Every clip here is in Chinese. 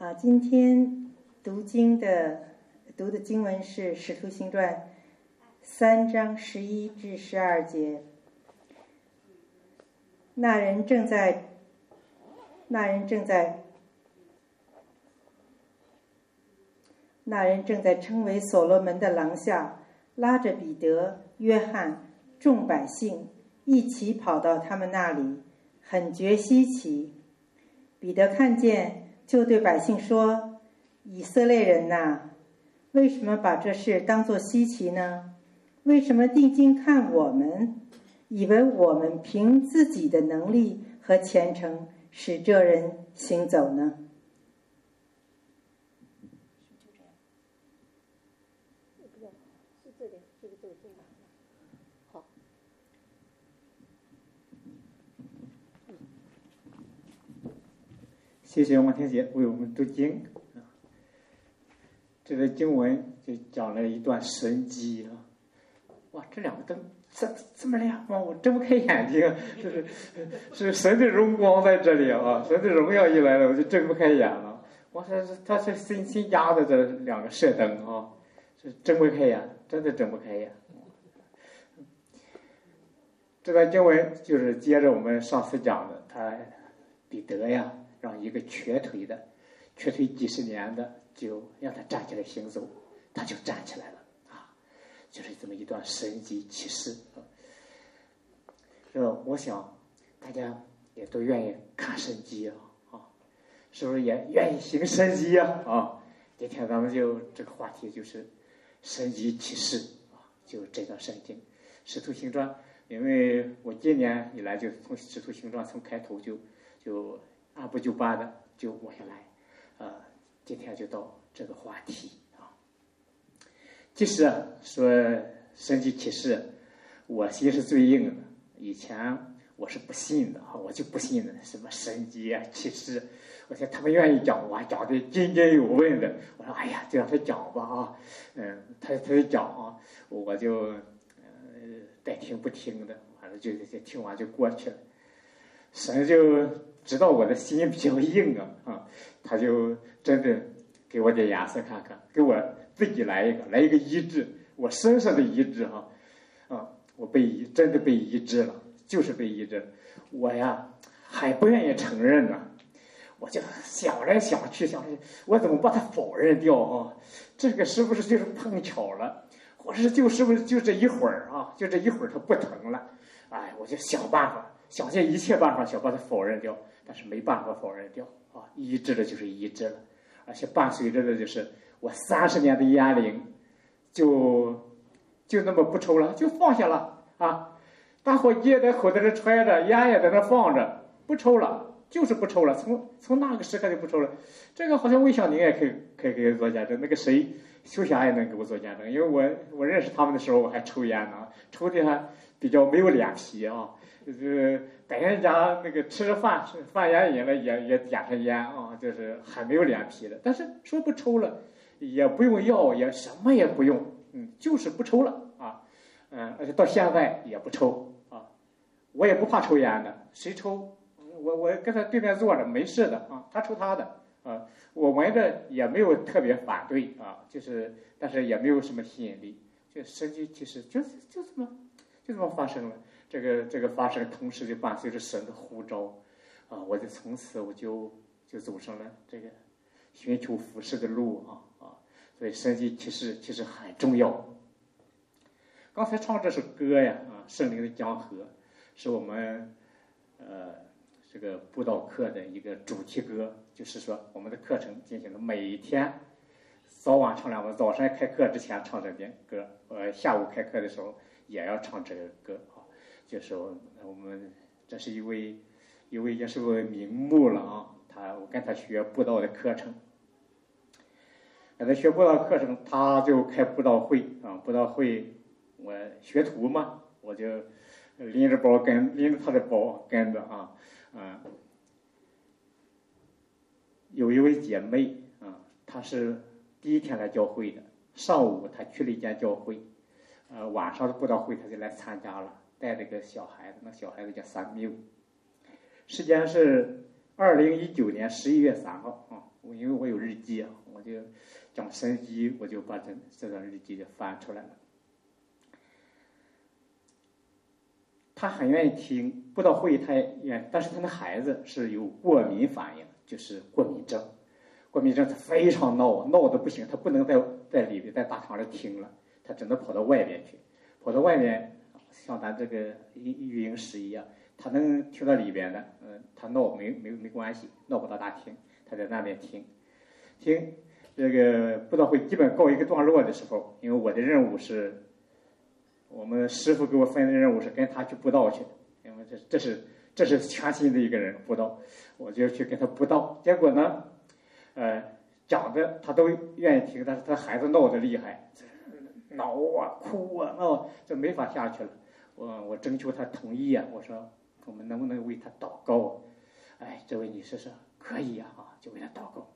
好，今天读的经文是《使徒行传》3章11至12节。那人正在称为所罗门的廊下，拉着彼得、约翰、众百姓一起跑到他们那里，很觉稀奇。彼得看见，就对百姓说：“以色列人哪，为什么把这事当作稀奇呢？为什么定睛看我们，以为我们凭自己的能力和虔诚使这人行走呢？” 谢谢王天姐为我们读经。这个经文就讲了一段神迹啊！哇，这两个灯这么亮吗？我睁不开眼睛，是神的荣光在这里啊！神的荣耀一来了，我就睁不开眼了。我说他是新加的这两个射灯啊，是睁不开眼，真的睁不开眼。这段经文就是接着我们上次讲的，彼得呀。让一个瘸腿几十年的，就让他站起来行走，他就站起来了啊！就是这么一段神迹奇事啊。我想大家也都愿意看神迹啊，是不是也愿意行神迹啊？今天咱们就这个话题就是神迹奇事啊，就这段圣经《使徒行传》，因为我今年以来就从《使徒行传》从开头就按部就班的就往下来，今天就到这个话题啊。其实说神迹奇事，我心是最硬的。以前我是不信的，我就不信的什么神迹啊奇事。我想他们愿意讲，我讲的津津有味的。我说哎呀，就让他讲吧啊，他讲啊，我就代听不听的，完了就听完就过去了。神就知道我的心比较硬啊，他就真的给我点颜色看看，给我自己来一个医治，我身上的医治我真的被医治了，就是被医治了。我呀还不愿意承认呢，我就想来想去，我怎么把它否认掉啊？这个是不是就是碰巧了，或者是不是就这一会儿啊？就这一会儿它不疼了，哎，我就想办法。想尽一切办法想把它否认掉，但是没办法否认掉啊！医治了就是医治了，而且伴随着的就是我30年的烟龄，就那么不抽了，就放下了啊！打火机也在口袋里揣着，烟也在那放着，不抽了，就是不抽了。从那个时刻就不抽了。这个好像魏小宁也可以给我做见证，那个谁秋霞也能给我做见证，因为我认识他们的时候我还抽烟呢，抽的还比较没有脸皮啊。就是在人家那个吃着饭烟瘾了也点上烟啊，就是还没有脸皮的。但是说不抽了，也不用药，也什么也不用，就是不抽了啊，而且到现在也不抽啊，我也不怕抽烟的，谁抽我跟他对面坐着没事的啊，他抽他的啊，我闻着也没有特别反对啊，就是但是也没有什么吸引力，就神迹其实就这么发生了。这个发生，同时就伴随着神的呼召啊！我就从此我就走上了这个寻求服事的路啊！所以神迹其实很重要。刚才唱这首歌呀圣灵的江河，是我们这个布道课的一个主题歌，就是说我们的课程进行的每一天早晚唱2遍，早上开课之前唱这遍歌，下午开课的时候也要唱这个歌。就是我们这是一位也是位名牧了啊，我跟他学布道的课程，跟他学布道课程，他就开布道会啊，布道会我学徒嘛，我就拎着他的包跟着有一位姐妹啊，她是第一天来教会的，上午她去了一间教会，晚上的布道会她就来参加了。带着个小孩子，那小孩子叫Samuel，时间是2019年11月3号啊， 因为我有日记啊，我就讲神迹，我就把这段日记就翻出来了。他很愿意听布道会，他也，但是他的孩子是有过敏反应，就是过敏症。过敏症他非常闹的不行，他不能在里边在大堂里听了，他只能跑到外边去，跑到外面，像咱这个育婴室一样，他能听到里边的，他闹没关系，闹不到大厅，他在那边听这个布道会基本告一个段落的时候，因为我的任务是。我们师傅给我分的任务是跟他去布道去，因为这是全新的一个人布道，我就去跟他布道。结果呢，讲的他都愿意听，但是他孩子闹得厉害，闹啊哭啊闹，这没法下去了。我征求他同意啊，我说我们能不能为他祷告？哎，这位女士说可以啊，就为他祷告。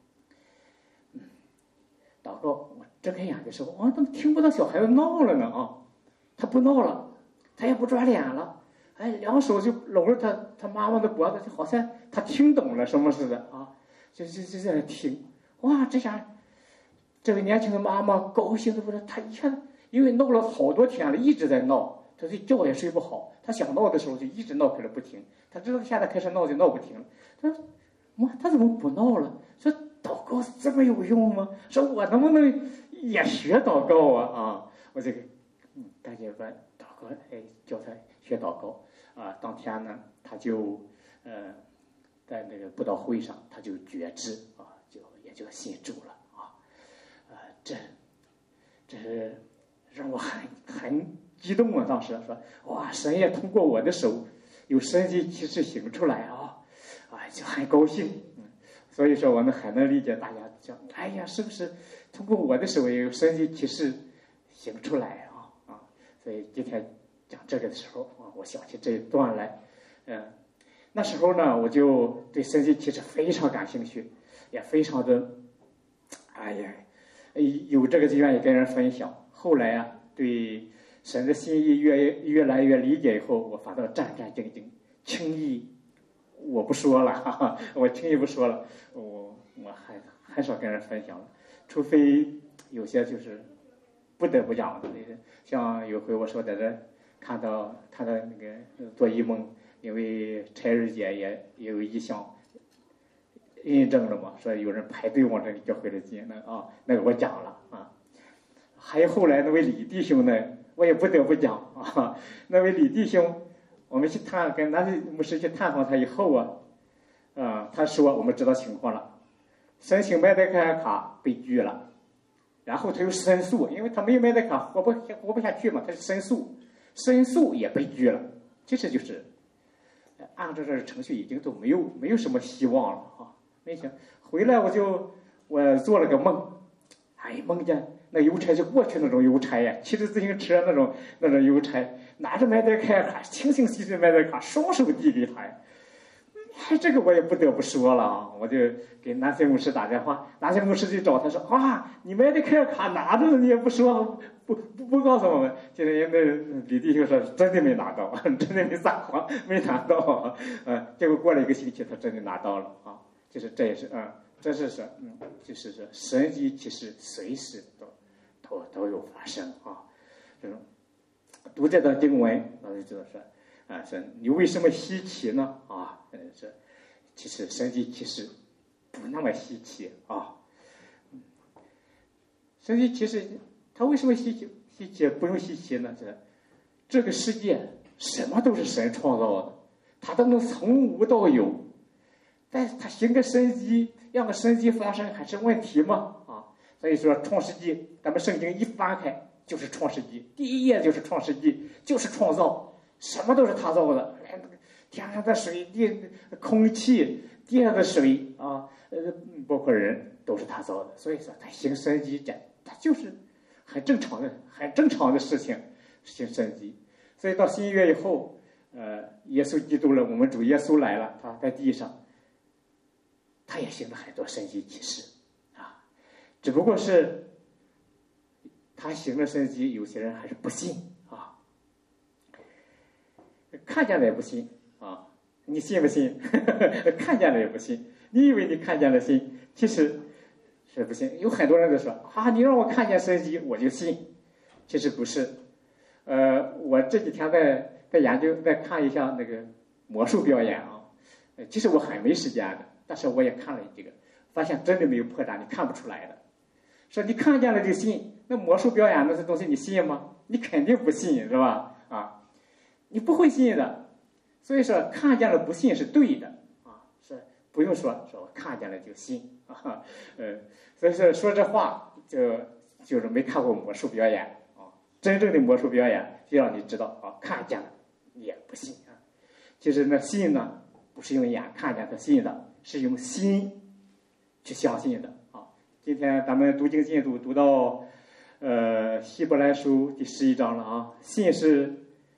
祷告，我睁开眼的时候，怎么听不到小孩子闹了呢啊？他不闹了，他也不转脸了，哎，两手就搂着他妈妈的脖子，就好像他听懂了什么似的啊，就在听。哇，这下这位年轻的妈妈高兴的不是，她一下因为闹了好多天了，一直在闹，她这觉也睡不好，她想闹的时候就一直闹开了不停，她知道现在开始闹就闹不停了。她说妈，他怎么不闹了？说祷告这么有用吗？说我能不能也学祷告啊？我这个。赶紧说祷告，叫他学祷告啊！当天呢，他就在那个布道会上，他就觉知啊，也就信主了啊！这是让我很激动啊！当时说哇，神也通过我的手有神迹奇事行出来啊！就很高兴。所以说我们还能理解大家讲，哎呀，是不是通过我的手也有神迹奇事行出来啊？所以今天讲这个的时候啊，我想起这一段来，那时候呢，我就对神迹奇事非常感兴趣，也非常的，有这个就愿意跟人分享。后来啊，对神的心意越来越理解以后，我反倒战战兢兢，轻易我不说了，哈哈，我轻易不说了，我很少跟人分享了，除非有些就是不得不讲的。像有回我说在这看到那个做异梦，因为柴日姐也有异象印证了嘛，说有人排队往这里教会里进，那个我讲了啊。还有后来那位李弟兄呢，我也不得不讲啊。那位李弟兄，我们去跟南非牧师去探访他以后他说我们知道情况了，申请麦代开卡被拒了。然后他又申诉，因为他没有麦代卡活不下去嘛，他是申诉也被拒了。其实就是按照这个程序已经都没有什么希望了啊。没想回来我做了个梦，梦见那邮差就过去那种邮差呀，骑着自行车那种邮差，拿着麦代卡，清清晰晰的麦代卡，双手递给他呀。这个我也不得不说了啊！我就给南非牧师打电话，南非牧师就找他说你麦代卡拿着了，你也不说，不告诉我们。现在那李弟兄说真的没拿到，真的没撒谎，没拿到。结果过了1个星期，他真的拿到了啊！就是这也是这是说就是说神迹其实随时都有发生啊！这种读这段经文，我就知道说。说你为什么稀奇呢？其实神迹其实不那么稀奇啊。神迹其实它为什么稀奇不用稀奇呢？这个世界什么都是神创造的，他都能从无到有，但是他行个神迹，让个神迹发生还是问题吗？所以说创世纪，咱们圣经一翻开就是创世纪，第1页就是创世纪，就是创造。什么都是他造的，天上的水、空气、地上的水包括人都是他造的。所以说他行神迹，他就是很正常的事情，行神迹。所以到新约以后，耶稣基督了，我们主耶稣来了，他在地上，他也行了很多神迹奇事只不过是他行了神迹，有些人还是不信。看见了也不信你信不信？看见了也不信。你以为你看见了信，其实是不信。有很多人都说啊，你让我看见神迹我就信，其实不是。我这几天在研究，在看一下那个魔术表演啊。其实我很没时间的，但是我也看了几个，发现真的没有破绽，你看不出来的。说你看见了就信，那魔术表演那些东西你信吗？你肯定不信，是吧？啊，你不会信的。所以说看见了不信是对的啊，是不用说我看见了就信啊。所以说这话就是没看过魔术表演啊。真正的魔术表演就让你知道啊，看见了你也不信啊。其实呢，信呢不是用眼看见的信的，是用心去相信的啊。今天咱们读经进度读到希伯来书第11章了啊。信是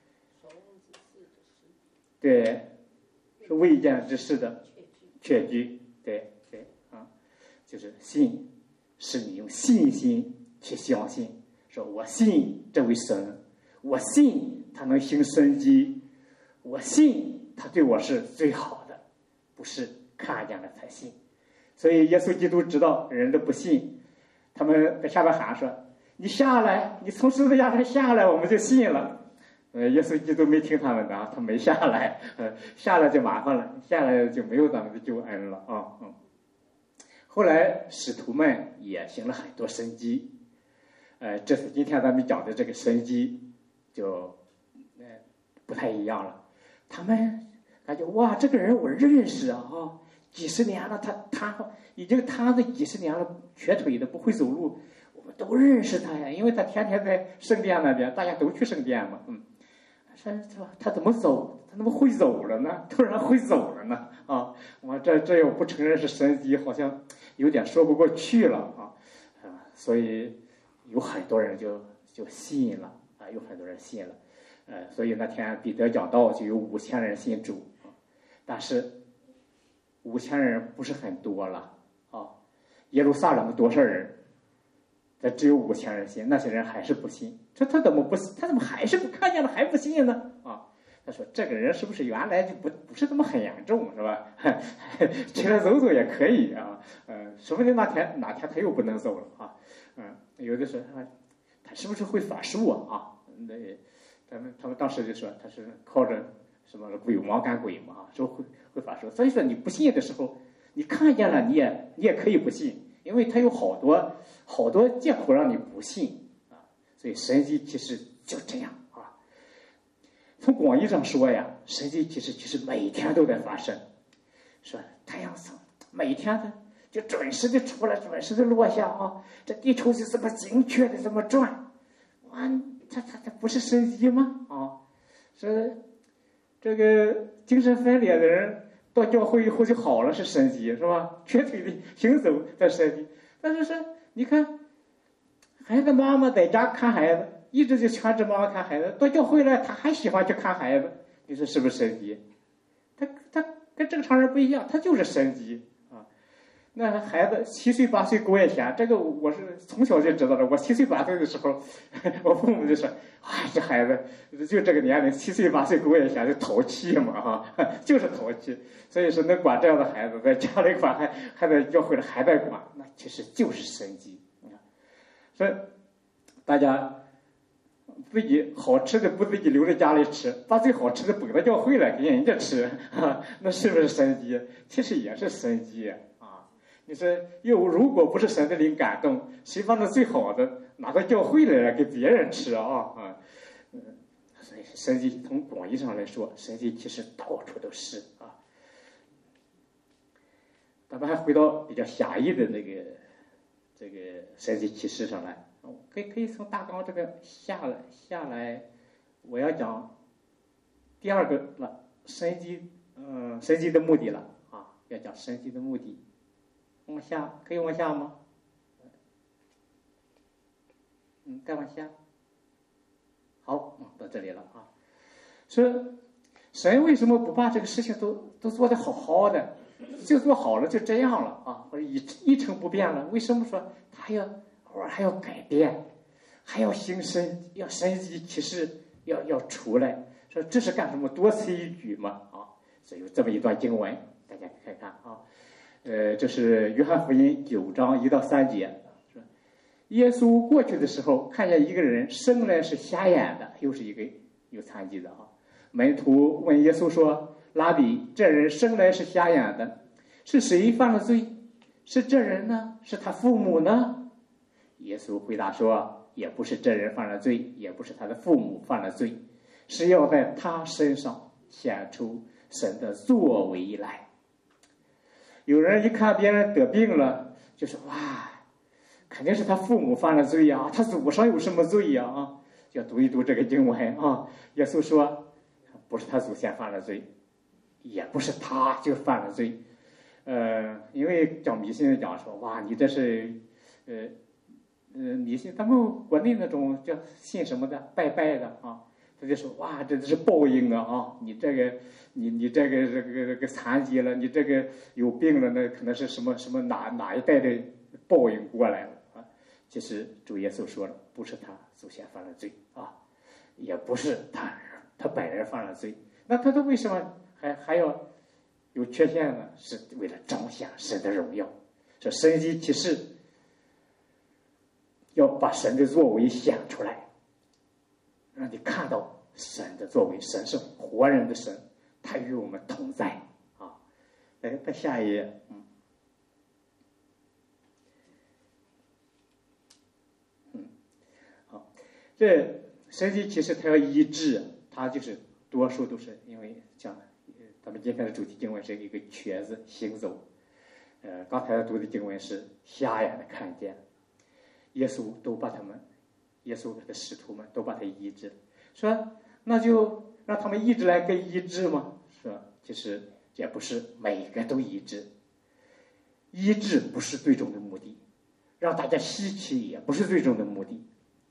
对，是未见之事的确据，对啊，就是信，是你用信心去相信，说我信这位神，我信他能行神迹，我信他对我是最好的，不是看见了才信。所以耶稣基督知道人的不信，他们在下边喊说：“你下来，你从十字架上下来，我们就信了。”耶稣基督没听他们的啊，他没下来，下来就麻烦了，下来就没有咱们的救恩了啊。后来使徒们也行了很多神迹，这次今天咱们讲的这个神迹就不太一样了。他们感觉哇，这个人我认识啊，几十年了，他已经瘫了几十年了，瘸腿的不会走路，我们都认识他呀，因为他天天在圣殿那边，大家都去圣殿嘛，说他怎么走？他怎么会走了呢？突然会走了呢？啊，我这要不承认是神迹，好像有点说不过去了啊。所以有很多人就信了啊，有很多人信了。所以那天彼得讲道就有5000人信主啊，但是5000人不是很多了啊。耶路撒冷多少人？只有5000人信，那些人还是不信。说他怎么不信？他怎么还是不看见了还不信呢？啊，他说这个人是不是原来就不是这么很严重，是吧？起来走走也可以啊。说不定哪天他又不能走了啊。有的说他是不是会法术啊？那他们当时就说他是靠着什么鬼王赶鬼嘛，说会法术。所以说你不信的时候，你看见了你也可以不信。因为他有好多借口让你不信啊，所以神迹其实就这样啊。从广义上说呀，神迹其实每天都在发生。说太阳升，每天的就准时的出来，准时的落下啊。这地球就这么精确的这么转，哇，它不是神迹吗？啊，是这个精神分裂的人到教会以后就好了，是神迹是吧？瘸腿的行走在神迹，但是你看，孩子妈妈在家看孩子，一直就全职妈妈看孩子，到教会了他还喜欢去看孩子，你说是不是神迹？他跟正常人不一样，他就是神迹啊。那孩子7岁8岁勾眼前，这个我是从小就知道的。我7岁8岁的时候，我父母就说：“哎，这孩子就这个年龄，7岁8岁勾眼前就淘气嘛，哈，就是淘气。”所以说，能管这样的孩子，在家里管还在教会里还在管，那其实就是神迹。所以大家自己好吃的不自己留在家里吃，把最好吃的捧到教会来给人家吃，那是不是神迹？其实也是神迹啊！你说如果不是神的灵感动，谁把那最好的拿到教会来给别人吃啊？所以神迹从广义上来说，神迹其实到处都是啊。咱们还回到比较狭义的这个神迹启示上来，可以从大纲这个下来，我要讲第二个了，神迹的目的了啊，要讲神迹的目的。往下可以往下吗？再往下。好，到这里了啊。说神为什么不把这个事情都做得好好的，就做好了就这样了啊，或者一成不变了？为什么说他偶尔还要改变，还要行要神迹启示要出来？说这是干什么？多此一举嘛啊！所以有这么一段经文，大家看看啊。 这是约翰福音9章1到3节。耶稣过去的时候，看见一个人生来是瞎眼的，又是一个有残疾的啊。门徒问耶稣说：“拉比，这人生来是瞎眼的，是谁犯了罪？是这人呢？是他父母呢？”耶稣回答说：“也不是这人犯了罪，也不是他的父母犯了罪，是要在他身上显出神的作为来。”有人一看别人得病了，就说：“哇，肯定是他父母犯了罪呀，他祖上有什么罪呀？”啊，要读一读这个经文啊。耶稣说，不是他祖先犯了罪，也不是他就犯了罪。因为讲迷信的讲说，哇，你这是迷信，他们国内那种叫信什么的拜拜的啊，他就说，哇，这是报应啊！你这个你这个残疾了，你这个有病了，那可能是什么哪一代的报应过来了啊。其实主耶稣说了，不是他祖先犯了罪啊，也不是他本人犯了罪，那他为什么还要有缺陷呢？是为了彰显神的荣耀。说神迹奇事要把神的作为显出来，让你看到神的作为。神是活人的神，他与我们同在啊。来，在下一页，好，这神迹奇事他要医治，他就是多数都是因为讲，咱们今天的主题经文是一个瘸子行走，刚才读的经文是瞎眼的看见。耶稣的使徒们都把他医治，说那就让他们一直来跟医治吗？说其实也不是每个都医治，医治不是最终的目的，让大家稀奇也不是最终的目的。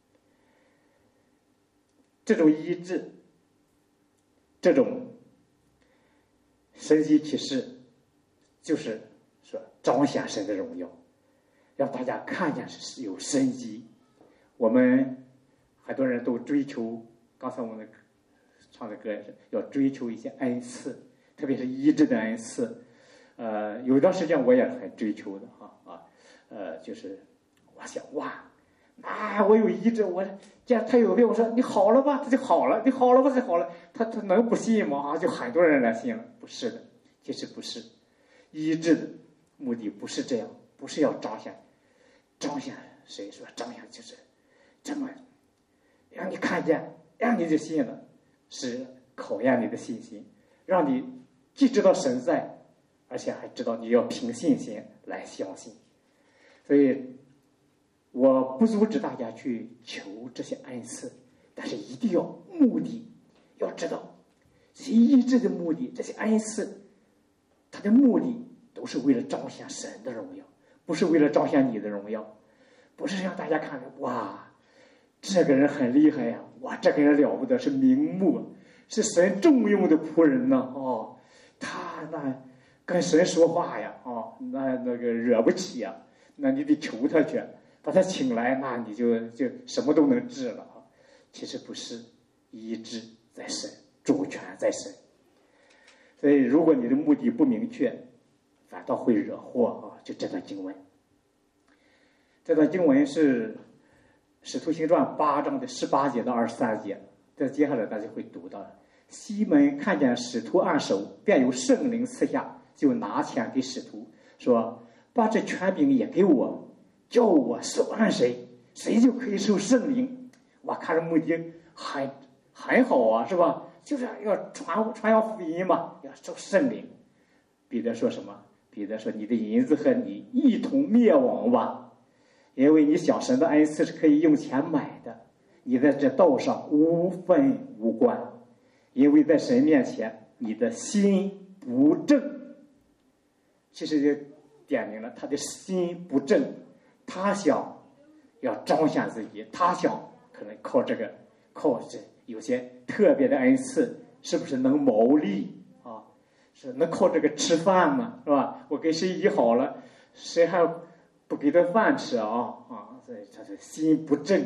这种医治，这种神迹奇事，就是说彰显神的荣耀，让大家看见是有神迹。我们很多人都追求，刚才我们唱的歌也是要追求一些恩赐，特别是医治的恩赐。有一段时间我也很追求的就是我想，哇，我有医治，我既然他有病，我说你好了吧，他就好了，你好了吧，就好了，他能不信吗？就很多人来信了。不是的，其实不是，医治的目的不是这样，不是要彰显谁说彰显就是这么让你看见，让你就信了，是考验你的信心，让你既知道神在，而且还知道你要凭信心来相信。所以我不阻止大家去求这些恩赐，但是一定要目的要知道，这些医治的目的，这些恩赐它的目的都是为了彰显神的荣耀，不是为了彰显你的荣耀，不是让大家看着，哇，这个人很厉害呀，哇，这个人了不得，是名目，是神重用的仆人呢，他那跟神说话呀，那个惹不起呀，那你得求他去，把他请来，那你就什么都能治了啊。其实不是，医治在神，主权在神。所以如果你的目的不明确，反倒会惹祸啊。就这段经文，这段经文是使徒行传8章的18节到23节，在接下来大家会读到的。西门看见使徒按手，便有圣灵赐下，就拿钱给使徒，说：“把这权柄也给我，叫我手按谁，谁就可以受圣灵。”我看着目的很好啊，是吧？就是要传扬福音嘛，要受圣灵。彼得说什么？彼得说：“你的银子和你一同灭亡吧，因为你想神的恩赐是可以用钱买的，你在这道上无分无关，因为在神面前你的心不正。”其实就点明了他的心不正，他想要彰显自己，他想可能靠这有些特别的恩赐，是不是能谋利啊？是能靠这个吃饭吗？是吧？我跟谁医好了，谁还不给他饭吃啊？所以他的心不正。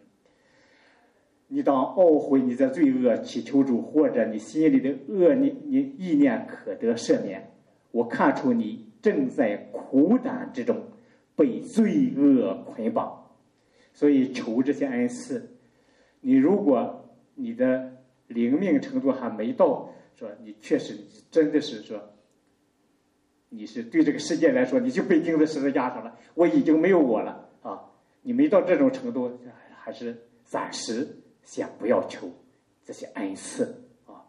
你当懊悔你的罪恶，祈求主，或者你心里的恶意念可得赦免。我看出你正在苦胆之中被罪恶捆绑。所以求这些恩赐，你如果你的灵命程度还没到，说你确实真的是说，你是对这个世界来说，你就被钉在十字架上了，我已经没有我了啊！你没到这种程度，还是暂时先不要求这些恩赐啊。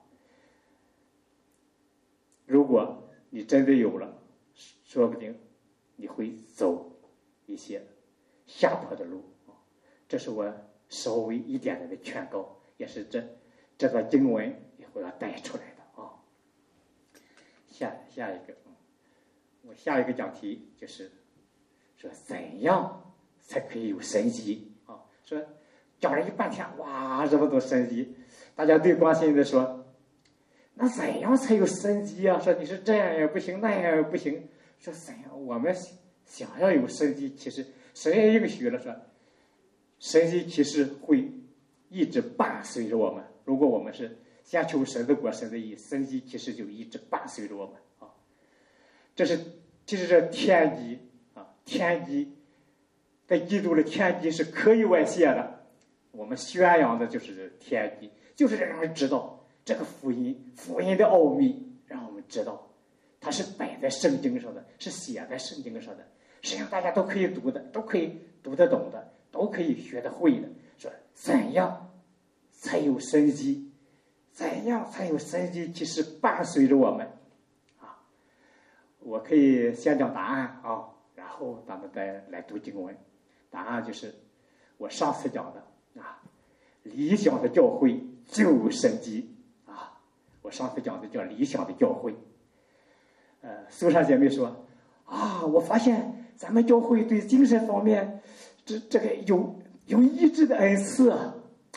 如果你真的有了，说不定你会走一些下坡的路啊。这是我稍微一点点的劝告，也是这段经文也会要带出来的啊。下一个，我下一个讲题就是说怎样才可以有神迹啊？说讲了一半天，哇，这么多神迹，大家最关心的说，那怎样才有神迹啊？说你是这样也不行，那样也不行。说怎样？我们想要有神迹，其实神也应许了说，神迹其实会一直伴随着我们。如果我们是先求神的国、神的义，神迹其实就一直伴随着我们啊。其实这天机啊，天机在基督的天机是可以外泄的。我们宣扬的就是天机，就是让人知道这个福音的奥秘，让我们知道它是摆在圣经上的，是写在圣经上的，实际上大家都可以读的，都可以读得懂的，都可以学得会的。说怎样才有神迹？怎样才有神迹？其实伴随着我们啊。我可以先讲答案啊，然后咱们再来读经文。答案就是我上次讲的啊，理想的教会就有神迹啊。我上次讲的叫理想的教会。苏珊姐妹说啊，我发现咱们教会对精神方面这个有医治的恩赐啊。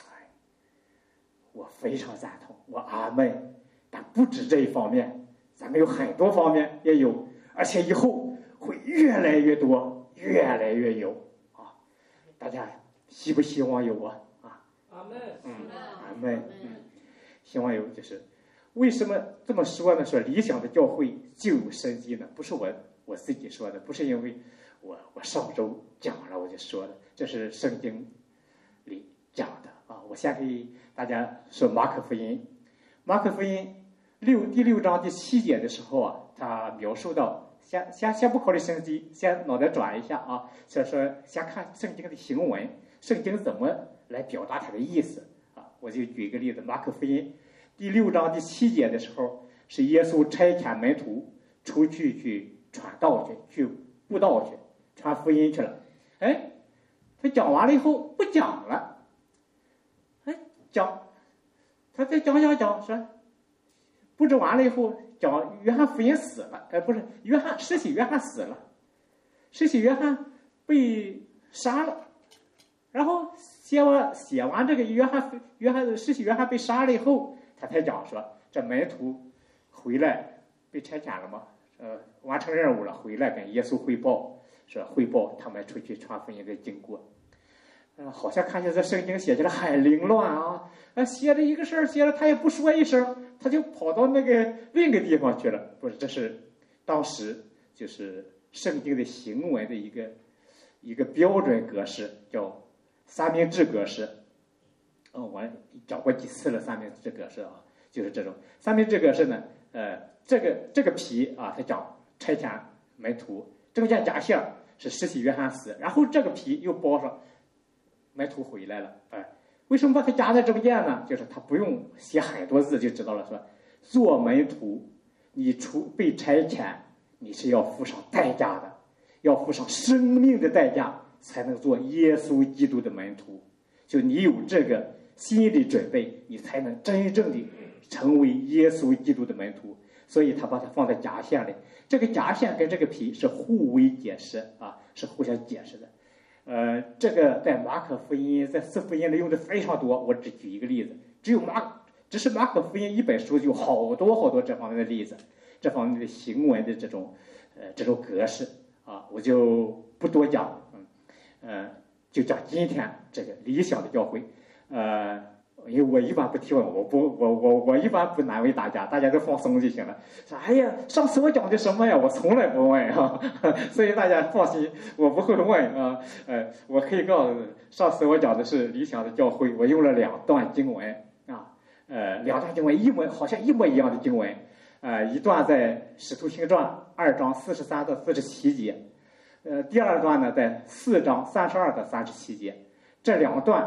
我非常赞同，我阿门。但不止这一方面，咱们有很多方面也有，而且以后会越来越多，越来越有啊！大家希不希望有啊？ 阿门。 阿门。希望有。就是为什么这么说呢？说理想的教会就有神迹呢？不是我自己说的，不是因为我上周讲了我就说的，这是圣经里讲的啊。我先给大家说马可福音。马可福音第6章第7节的时候啊，他描述到，先不考虑神迹，先脑袋转一下啊，先看圣经的行文，圣经怎么来表达它的意思啊？我就举一个例子，马可福音第6章第7节的时候，是耶稣差遣门徒出去传道去布道去，传福音去了。哎，他讲完了以后不讲了，他再讲说，布置完了以后讲约翰福音死了，不是施洗约翰死了，施洗约翰被杀了，然后写完这个施洗约翰被杀了以后，他才讲说这门徒回来被差遣了嘛，完成任务了，回来跟耶稣汇报他们出去传福音的经过。好像看见这圣经写起来很凌乱啊！写着一个事儿，写着他也不说一声，他就跑到那个另一个地方去了。不是，这是当时就是圣经的行文的一个标准格式，叫三明治格式。我讲过几次了，三明治格式啊，就是这种三明治格式呢。这个皮啊，他讲差遣门徒，中间夹线是施洗约翰死，然后这个皮又包上。门徒回来了，为什么把它夹在中间呢？就是他不用写很多字就知道了。说做门徒，你被差遣，你是要付上代价的，要付上生命的代价，才能做耶稣基督的门徒。就你有这个心理准备，你才能真正的成为耶稣基督的门徒。所以他把它放在夹线里，这个夹线跟这个皮是互为解释啊，是互相解释的。这个在马可福音、在四福音里用的非常多。我只举一个例子，只是马可福音一本书就有好多这方面的例子，这方面的行文的这种格式啊，我就不多讲。就讲今天这个理想的教会。 因为我一般不提问，我一般不难为大家，大家都放松就行了。说哎呀，上次我讲的什么呀？我从来不问啊，所以大家放心，我不会问啊。我可以告诉你，上次我讲的是理想的教会，我用了2段经文啊，2段经文好像一模一样的经文，一段在《使徒行传》2章43到47节，第二段呢在4章32到37节，这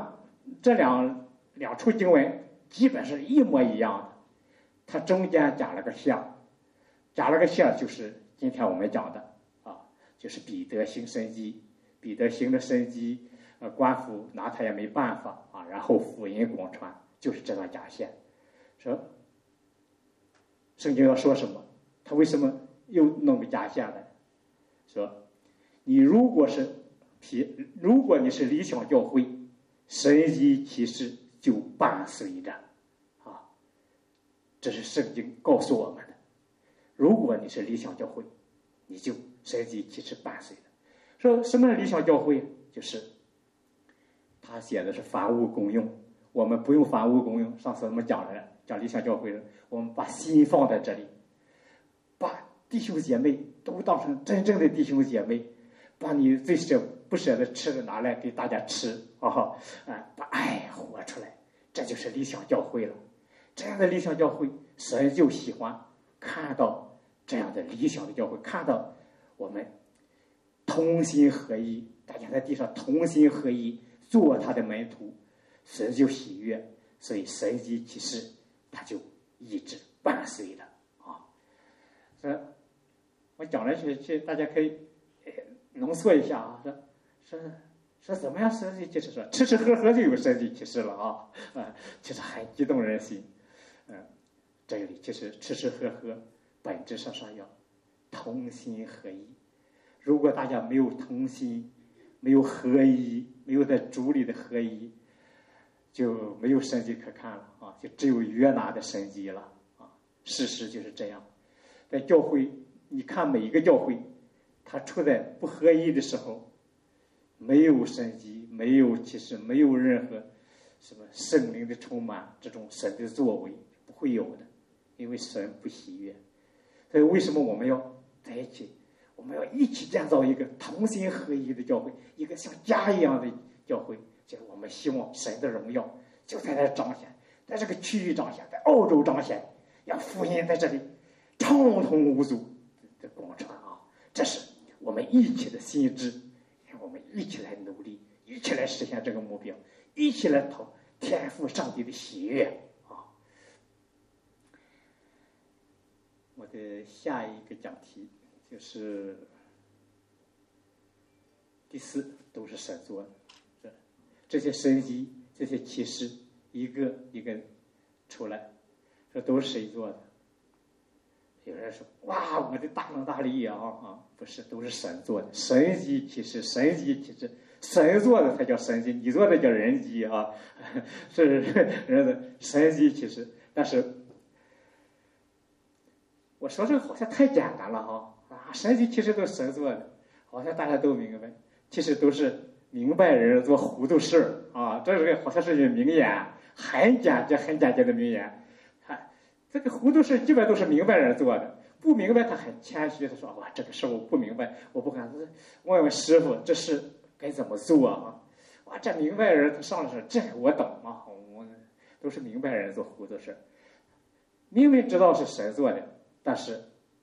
两处经文基本是一模一样的，它中间加了个像，就是今天我们讲的啊，就是彼得行神迹，彼得行了神迹，官府拿他也没办法啊，然后福音广传，就是这段假线。说圣经要说什么？他为什么又弄个假线来？说你如果你是理想教会，神迹奇事就伴随着啊，这是圣经告诉我们的。如果你是理想教会，你就神迹奇事伴随着。说什么是理想教会？就是他写的是凡物公用，我们不用凡物公用。上次我们讲理想教会的，我们把心放在这里，把弟兄姐妹都当成真正的弟兄姐妹，把你最不舍得吃的拿来给大家吃啊！把爱活出来，这就是理想教会了。这样的理想教会，神就喜欢看到这样的理想的教会，看到我们同心合一，大家在地上同心合一，做他的门徒，神就喜悦，所以神迹奇事他就一直伴随着啊。我讲来去，大家可以浓缩一下啊，说怎么样神迹奇事？说吃吃喝喝就有神迹奇事了啊！其实很激动人心。这里其实吃吃喝喝本质上要同心合一。如果大家没有同心，没有合一，没有在主里的合一，就没有神迹可看了啊！就只有约拿的神迹了啊！事实就是这样。在教会，你看每一个教会，它处在不合一的时候，没有神迹，没有奇事，没有任何什么圣灵的充满，这种神的作为不会有的，因为神不喜悦。所以为什么我们要在一起？我们要一起建造一个同心合一的教会，一个像家一样的教会。就是我们希望神的荣耀就在这彰显，在这个区域彰显，在澳洲彰显，让福音在这里畅通无阻的广传啊！这是我们一起的心志，让我们一起来努力，一起来实现这个目标，一起来讨天父上帝的喜悦啊！我的下一个讲题就是第4，都是神做的。这些神迹，这些奇事，一个一个出来，这都是谁做的？有人说：“哇，我的大能大力啊！”不是，都是神做的。神迹奇事，神迹奇事，神做的才叫神迹，你做的叫人迹啊！是人的神迹奇事。但是我说这个好像太简单了哈！神迹奇事都是神做的，好像大家都明白，其实都是明白人做糊涂事啊！这个好像是句名言，很简洁的名言。这个糊涂事基本都是明白人做的，不明白他很谦虚的说：“哇，这个事我不明白，我不敢问问师傅，这事该怎么做啊？”哇，这明白人他上来说：“这个我懂啊！”我都是明白人做糊涂事，明明知道是神做的，但是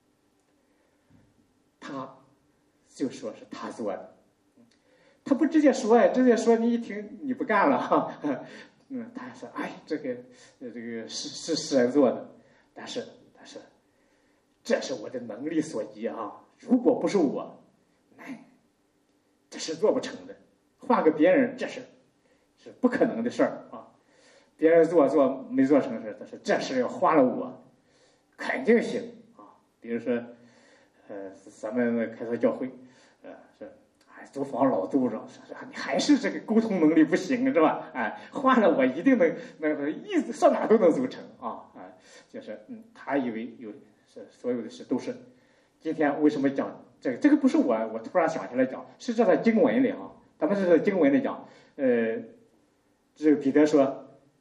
他就说是他做的。他不直接说直接说你一听你不干了哈，他说这个是神做的，但是这是我的能力所及啊，如果不是我，这是做不成的，换个别人这是不可能的事儿啊，别人做没做成事，但是这事要换了我，肯定行啊。比如说咱们开拓教会，是。走访老杜长说你还是这个沟通能力不行是吧？换了我一定能一直上哪都能走成啊！就是他以为所有的事都是。今天为什么讲这个不是我突然想起来讲，是这在经文里啊，咱们是在经文里讲，这个彼得说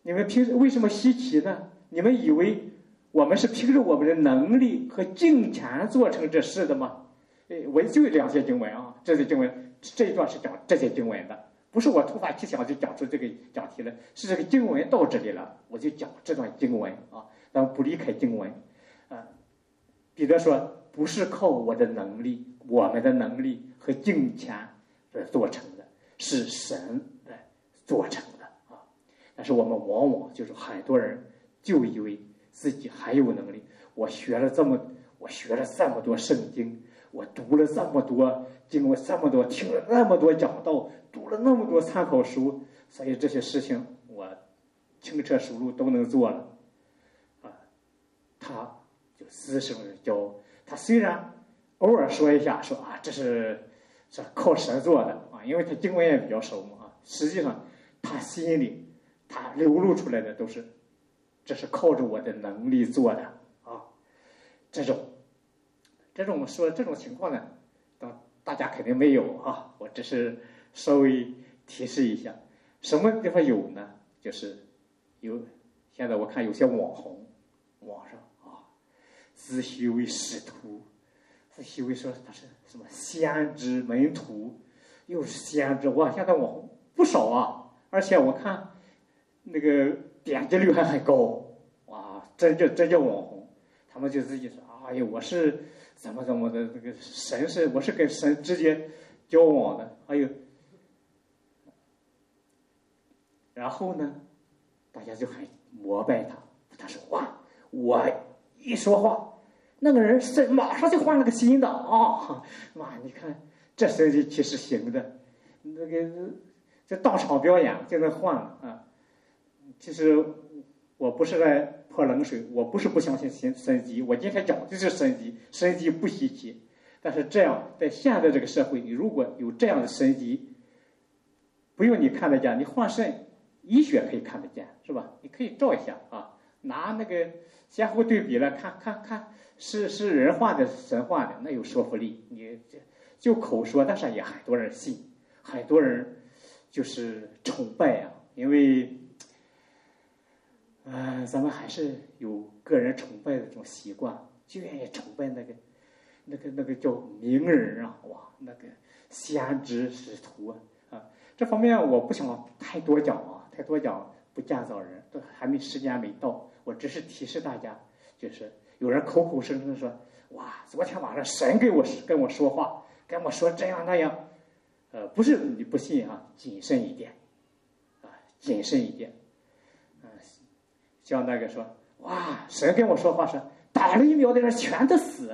你们为什么稀奇呢？你们以为我们是凭着我们的能力和金钱做成这事的吗？我就有两节经文啊，这些经文这一段是讲这些经文的，不是我突发奇想就讲出这个讲题了，是这个经文到这里了，我就讲这段经文啊，咱们不离开经文。彼得说，不是靠我的能力，我们的能力和金钱做成的，是神来做成的啊。但是我们往往就是很多人就以为自己还有能力，我学了这么多圣经，我读了这么多经文，这么多听了那么多讲道，读了那么多参考书，所以这些事情我轻车熟路都能做了啊。他就私生的教，他虽然偶尔说一下说啊，这是靠神做的啊，因为他经文也比较熟嘛啊，实际上他心里他流露出来的都是，这是靠着我的能力做的啊。这种说这种情况呢，大家肯定没有啊，我只是稍微提示一下，什么地方有呢？就是有，现在我看有些网红，网上啊，自诩为使徒，自诩为说他是什么先知门徒，又是先知，哇，现在网红不少啊，而且我看那个点击率还很高，哇，这叫网红，他们就自己说，哎呀，我是怎么的，那个神是我是跟神直接交往的，哎呦，然后呢，大家就很膜拜他，他说哇，我一说话，那个人是马上就换了个新的啊，妈，你看这神迹其实行的，那个这当场表演就能换了啊。其实我不是在泼冷水，我不是不相信神迹，我今天讲的就是神迹，神迹不稀奇。但是这样在现在这个社会，你如果有这样的神迹，不用你看得见，你换肾，医学可以看得见，是吧？你可以照一下啊，拿那个相互对比了，看是人换的神换的，那有说服力。你就口说，但是也很多人信，很多人就是崇拜啊，因为咱们还是有个人崇拜的这种习惯，就愿意崇拜那个叫名人啊，哇，那个先知使徒啊，这方面我不想太多讲啊，太多讲不建造人，都还没时间没到，我只是提示大家，就是有人口口声声说，哇，昨天晚上神跟我说话，跟我说这样那样，不是你不信啊，谨慎一点，啊，谨慎一点。像那个说，哇，神跟我说话说，打了疫苗的人全都死。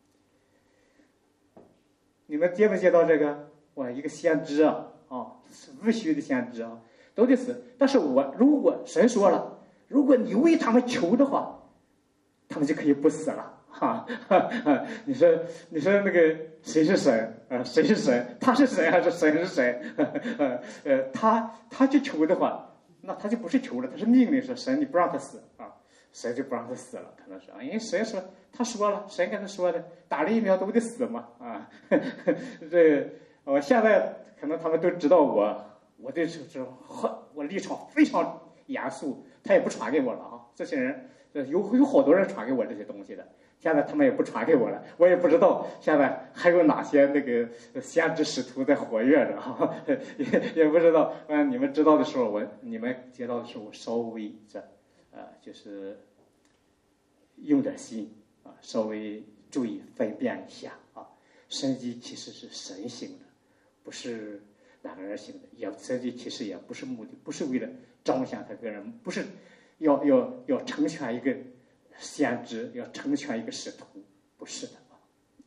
你们接不接到这个？哇，一个先知啊，无虚的先知啊，都得死。但是如果神说了，如果你为他们求的话，他们就可以不死了。你说那个谁是神？谁是神？他是神还是神是神？他去求的话。那他就不是求了，他是命令说神你不让他死啊，神就不让他死了，可能是啊，因为神说他说了，神跟他说的，打了疫苗都得死嘛啊。这我现在可能他们都知道我对我立场非常严肃，他也不传给我了啊。这些人有好多人传给我这些东西的，现在他们也不传给我了，我也不知道现在还有哪些那个先知使徒在活跃着啊，也不知道。你们知道的时候，你们接到的时候稍微就是用点心啊，稍微注意分辨一下啊。神迹其实是神行的，不是哪个人行的，神迹其实也不是目的，不是为了彰显他个人，不是要成全一个先知，要成全一个使徒，不是的啊。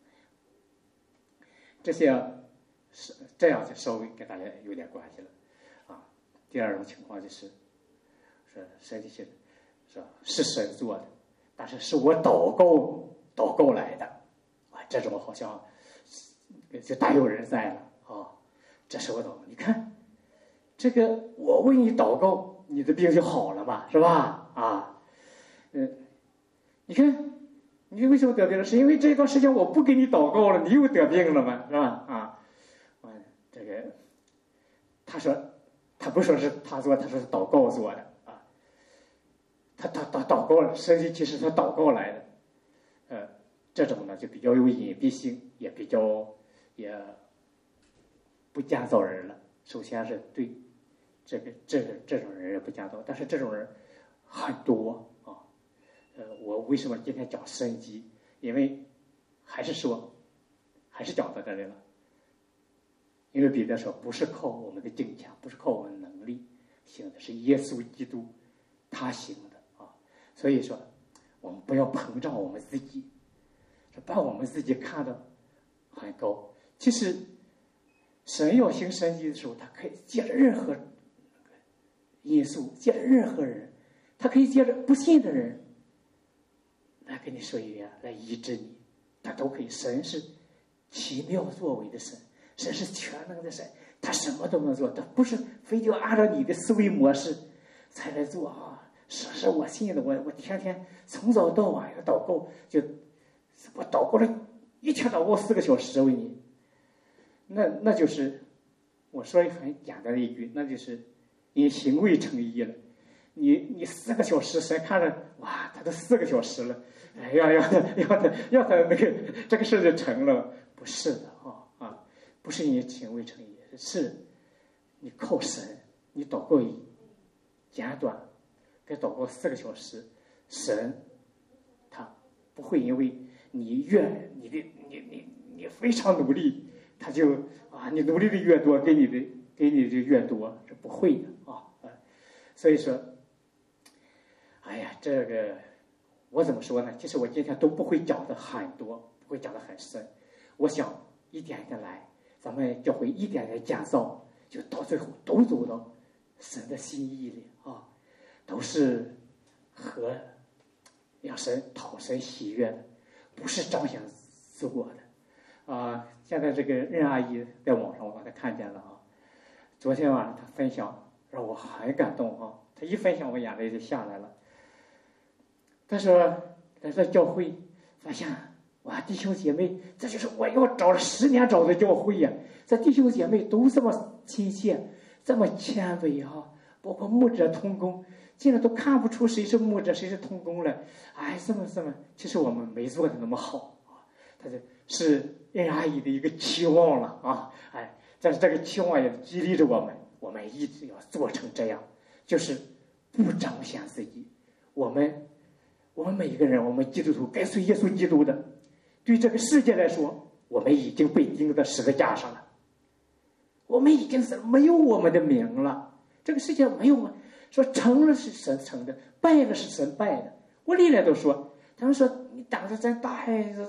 这些是这样，就稍微跟大家有点关系了啊。第二种情况就是说神迹是神做的，但是我祷告来的啊，这种好像就大有人在了啊。这是我祷告，你看这个我为你祷告，你的病就好了嘛，是吧？啊，你看，你为什么得病了？是因为这段时间我不给你祷告了，你又得病了嘛，是吧？啊，这个他说他不说是他做，他说是祷告做的啊。 他祷告了，神迹其实他祷告来的，这种呢就比较有隐蔽性，也不建造人了。首先是对这种人也不建造，但是这种人很多啊。我为什么今天讲神迹？因为还是讲到这里了。因为彼得说，不是靠我们的敬虔，不是靠我们的能力行的，是耶稣基督他行的啊。所以说，我们不要膨胀我们自己，把我们自己看得很高。其实，神要行神迹的时候，他可以借着任何因素，借着任何人，他可以借着不信的人来跟你说语言，来医治你，他都可以。神是奇妙作为的神。神是全能的神，他什么都能做，他不是非得按照你的思维模式才来做啊！是我信的，我天天从早到晚要祷告，我祷告了一天祷告4个小时为你，那就是我说很简单的一句，那就是你行为成义了。你4个小时，神看着哇，他都4个小时了，哎呀，要他那个这个事就成了，不是的啊。不是你行为成义，是你靠神，你祷告简短，该祷告4个小时，神他不会因为你非常努力，他就你努力的越多，给你的越多，是不会的啊。所以说，哎呀，这个我怎么说呢？其实我今天都不会讲的很多，不会讲的很深，我想一点一点来。咱们教会一点点建造，就到最后都走到神的心意里啊，都是让讨神喜悦的，不是彰显自我的啊。现在这个任阿姨在网上我把她看见了啊，昨天晚上她分享让我很感动啊，她一分享我眼泪就下来了。她说来到教会发现。哇，弟兄姐妹，这就是我要找了10年找的教会呀！这弟兄姐妹都这么亲切，这么谦卑哈，包括牧者同工，竟然都看不出谁是牧者谁是同工了。哎，这么，其实我们没做的那么好啊。他是任阿姨的一个期望了啊！哎，但是这个期望也激励着我们一直要做成这样，就是不彰显自己。我们每一个人，我们基督徒跟随耶稣基督的。对这个世界来说，我们已经被钉在十字架上了，我们已经是没有我们的名了。这个世界没有说成了是神成的，败了是神败的。我历来都说，他们说你胆子真大，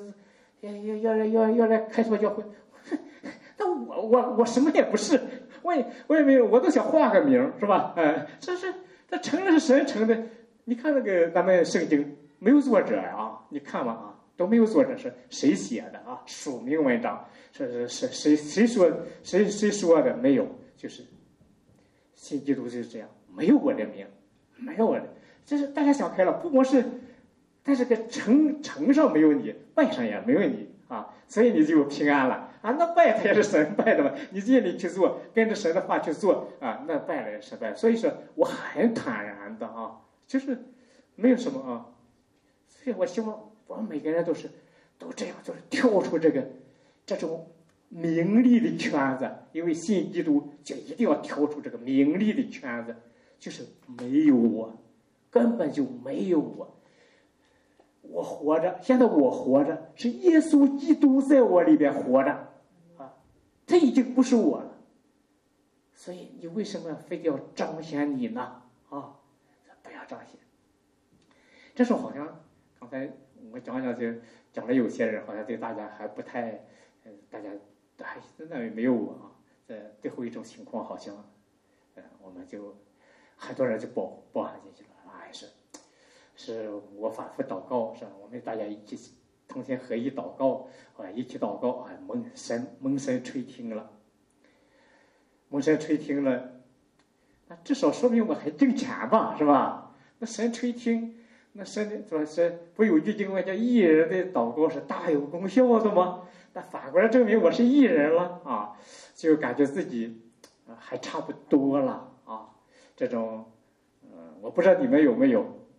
要来开拓教会，那我什么也不是，我也没有，我都想换个名，是吧？这成了是神成的。你看那个咱们圣经没有作者啊，你看吧啊。都没有作者是谁写的啊？署名文章是谁说的？没有，就是信基督就是这样，没有我的名，没有我的，这是大家想开了，不光是，但是个城上没有你，拜上也没有你啊，所以你就平安了啊。那拜他也是神拜的嘛，你尽力去做，跟着神的话去做啊，那拜了也是拜。所以说我很坦然的啊，就是没有什么啊，所以我希望。我们每个人都这样，就是跳出这种名利的圈子，因为信基督就一定要跳出这个名利的圈子，就是没有我，根本就没有我。我活着，现在我活着是耶稣基督在我里边活着啊，他已经不是我了，所以你为什么非得要彰显你呢？啊，不要彰显。这时候好像刚才。我讲就讲了，有些人好像对大家还不太，大家还那没有我啊。最后一种情况好像，我们就很多人就包含进去了。还是我反复祷告，是吧？我们大家一起同心合一祷告，一起祷告啊，蒙神垂听了，蒙神垂听了，那至少说明我还挣钱吧，是吧？那神垂听。那神说是不有句经吗？叫义人的祷告是大有功效的吗？那反过来证明我是义人了啊，就感觉自己还差不多了啊。这种我不知道你们有没有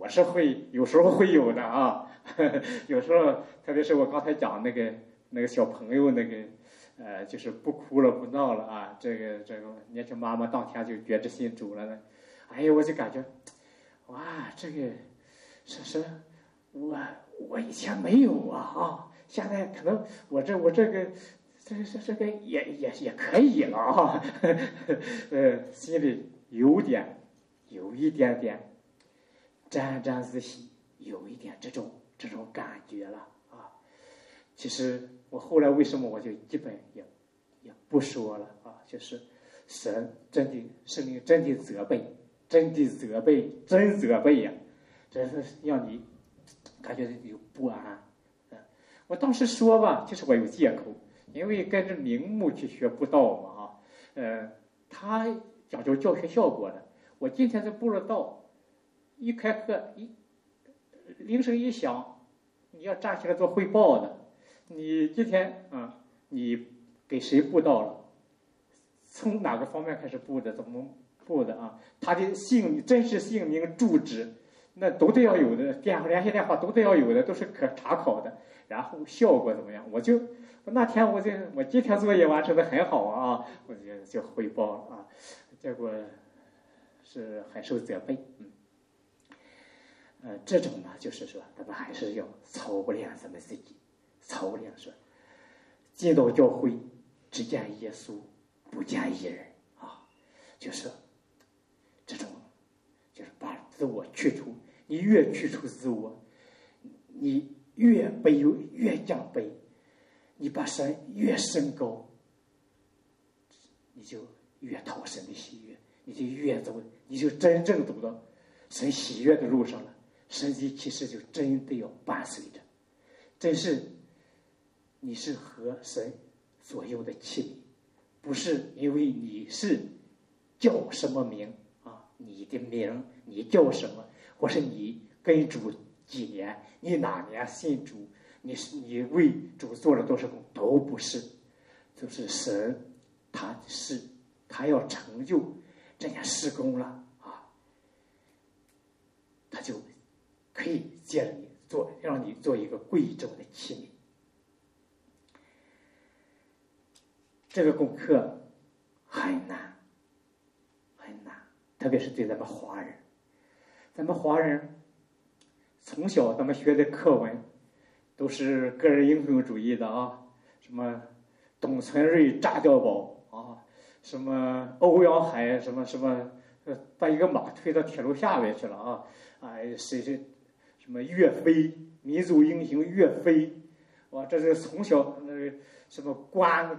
我是有时候会有的啊，有时候特别是我刚才讲那个小朋友就是不哭了不闹了啊，这个年轻妈妈当天就觉知信主了呢，哎呀，我就感觉，哇，这个是我以前没有啊，现在可能我这个也可以了啊，心里有一点点沾沾自喜，有一点这种感觉了啊。其实我后来为什么我就基本也不说了啊，就是神圣灵真的责备呀，真是让你感觉有不安。我当时说吧，其实我有借口，因为跟着名目去学布道嘛他讲究教学效果的。我今天在布了道，一开课铃声一响，你要站起来做汇报的。你今天你给谁布道了？从哪个方面开始布的？怎么布的啊？他的真实姓名、住址，那都得要有的，联系电话都得要有的，都是可查考的。然后效果怎么样？我那天我今天作业完成的很好啊，我就汇报啊，结果是很受责备。这种呢，就是说咱们还是要操练咱们自己，操练说进到教会只见耶稣不见一人啊，就是这种，就是把自我去除。你越去除自我，你越降卑，你把神越升高，你就越讨神的喜悦，你就真正走到神喜悦的路上了。神迹奇事就真的要伴随着，真是你是和神所有的器皿，不是因为你是叫什么名啊，你的名你叫什么，或是你跟主几年，你哪年信主，你为主做了多少功，都不是，就是神他要成就这件事工了啊，他就可以借着你让你做一个贵重的器皿。这个功课很难，特别是对咱们华人。咱们华人从小咱们学的课文都是个人英雄主义的啊，什么董存瑞炸碉堡啊，什么欧阳海什么把一个马推到铁路下面去了啊，什么岳飞，民族英雄岳飞，哇，这是从小什么关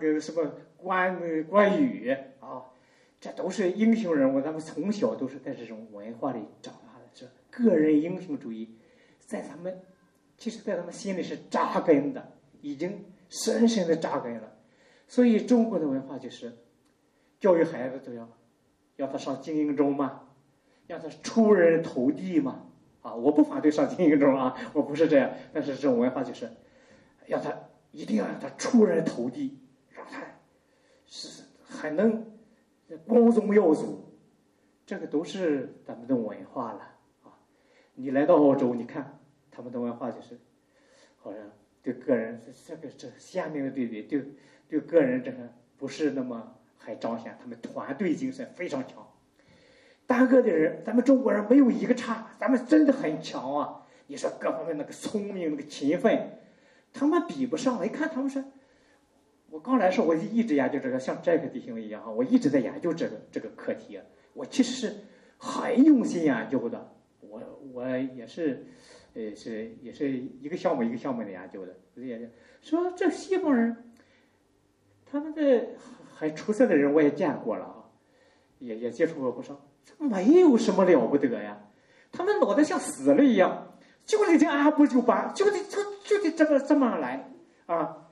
羽啊，这都是英雄人物，咱们从小都是在这种文化里长大的。这个人英雄主义，其实在咱们心里是扎根的，已经深深的扎根了。所以中国的文化就是教育孩子都要让他上精英中嘛，让他出人头地嘛。我不反对上精英中啊，我不是这样，但是这种文化就是一定要让他出人头地，让他是很能光宗耀祖，这个都是咱们的文化了啊。你来到澳洲，你看他们的文化就是好像对个人这鲜明的对比，对个人这个不是那么很彰显，他们团队精神非常强。单个的人，咱们中国人没有一个差，咱们真的很强啊！你说各方面那个聪明、那个勤奋，他们比不上。一看他们说，我刚来的时候我就一直研究这个，像这个弟兄一样我一直在研究这个课题。我其实是很用心研究的，我也是，也是一个项目一个项目的研究的。说这西方人，他们的很出色的人我也见过了啊，也接触过不少。没有什么了不得呀，他们脑袋像死了一样，就得按部就班，就得这么来啊。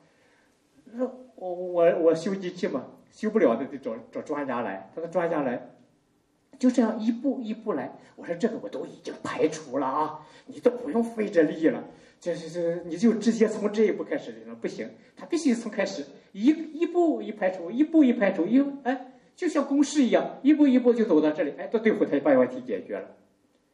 我修机器嘛，修不了的得找专家来，他的专家来，就这样一步一步来。我说这个我都已经排除了啊，你都不用费这力了，你就直接从这一步开始了，不行，他必须从开始一步一排除，一步一排除，就像公式一样，一步一步就走到这里，到最后他把问题解决了。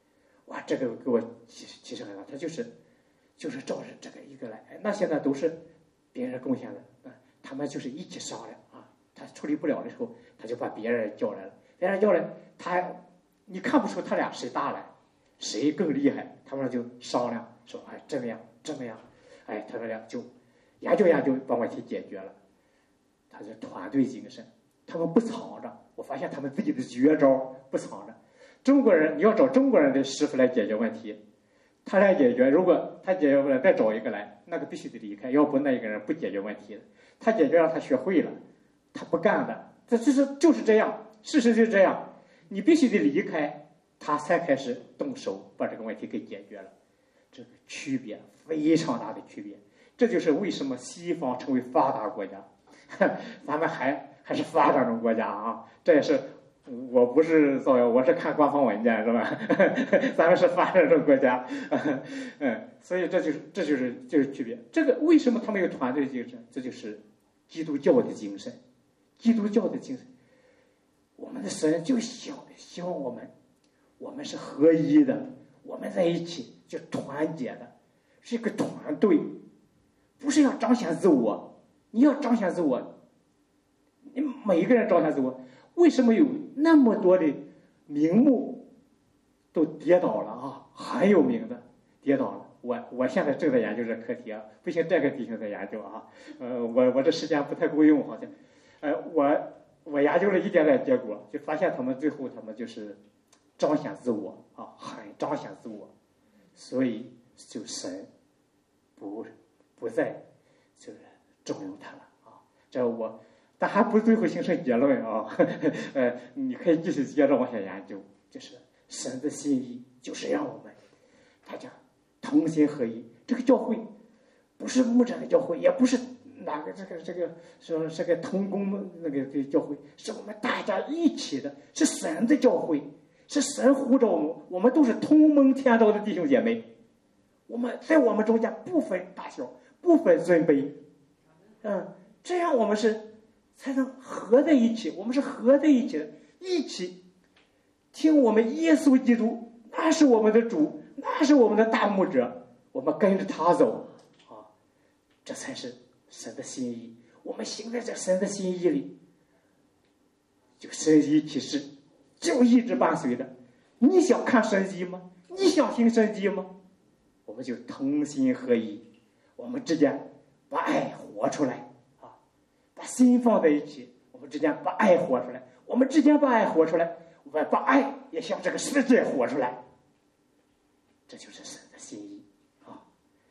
哇，这个给我提示很大，他就是照着这个一个来。那现在都是别人贡献的，他们就是一起商量啊。他处理不了的时候，他就把别人叫来了。别人叫来，你看不出他俩谁大来，谁更厉害。他们就商量说，哎，这么样，哎，他们俩就研究把问题解决了。他是团队精神，他们不藏着。我发现他们自己的绝招不藏着。中国人，你要找中国人的师傅来解决问题，他来解决，如果他解决不了，再找一个来，那个必须得离开，要不那一个人不解决问题的。他解决让他学会了，他不干的，就是这样，事实就是这样，你必须得离开，他才开始动手把这个问题给解决了。这个区别非常大的区别，这就是为什么西方成为发达国家，咱们还是发展中国家啊，这也是。我不是造谣，我是看官方文件，是吧？咱们是发展中国家，所以这就是区别。这个为什么他们有团队精神？这就是基督教的精神。基督教的精神，我们的神就希望我们是合一的，我们在一起就团结的，是一个团队，不是要彰显自我。你要彰显自我，你每一个人彰显自我。为什么有那么多的名目都跌倒了啊？很有名的跌倒了。我现在正在研究这课题啊，不行，这个弟兄在研究啊。我这时间不太够用，好像。我研究了一点点结果，就发现他们最后就是彰显自我啊，很彰显自我，所以就神不再就是重用他了啊。这但还不最后形成结论啊，你可以继续接着往下研究。就是神的心意，就是让我们大家同心合一。这个教会不是牧者的教会，也不是哪个说是个同工那个教会，是我们大家一起的，是神的教会，是神呼召我们都是同蒙天召的弟兄姐妹。我们在我们中间不分大小，不分尊卑，这样我们才能合在一起，我们是合在一起的，一起听我们耶稣基督，那是我们的主，那是我们的大牧者，我们跟着他走啊，这才是神的心意。我们行在这神的心意里，就神迹启示就一直伴随着。你想看神迹吗？你想听神迹吗？我们就同心合一，我们之间把爱活出来。把心放在一起，我们之间把爱活出来，我们之间把爱活出来，我们把爱也向这个世界活出来，这就是神的心意啊！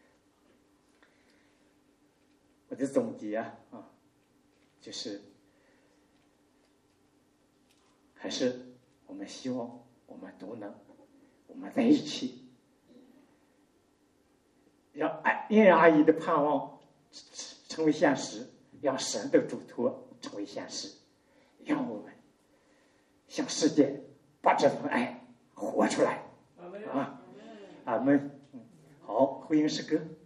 我的总结啊，就是还是我们希望我们都能我们在一起，让因人而异的盼望成为现实。让神的嘱托成为现实，让我们向世界把这份爱活出来啊！阿们。好，回应诗歌。